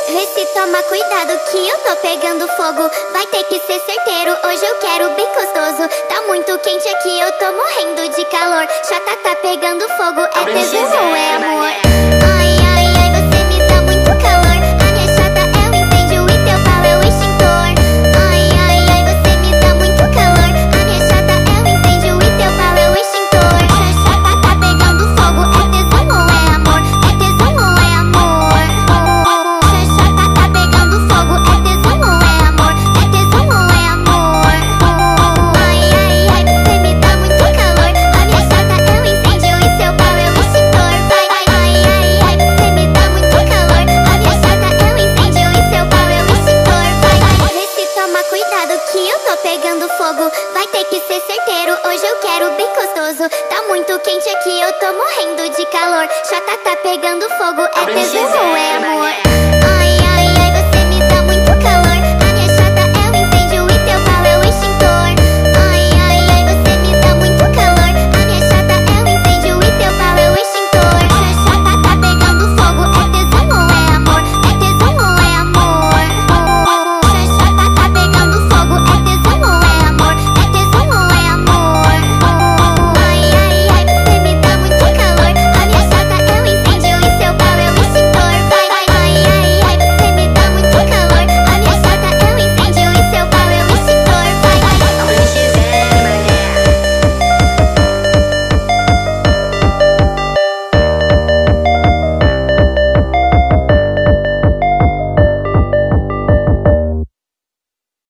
Vê se toma cuidado que eu tô pegando fogo. Vai ter que ser certeiro, hoje eu quero bem gostoso. Tá muito quente aqui, eu tô morrendo de calor. Chata tá pegando fogo, é tesão ou é amor? Ai, ai, ai, você me dá muito calor. A minha chata é o incêndio e teu pau é o extintor. Ai, ai, ai, você me dá muito calor. A minha chata é o incêndio e teu pau é o extintor. Chata tá pegando fogo, é tesão ou é amor? É tesão ou é amor? Chata tá pegando fogo, é tesão ou é amor? É tesão ou é amor? Ai, ai, ai, você me dá muito calor. A minha chata é o incêndio e seu pau é o extintor. Vai, ai, ai, ai, você me dá muito calor. A minha chata é o incêndio e seu pau é o extintor. Vai, vê se toma cuidado que eu tô pegando fogo. Vai ter que ser certeiro, hoje eu quero bem gostoso. Tá muito quente aqui, eu tô morrendo de calor. Chata tá pegando fogo, é tesão ou é amor?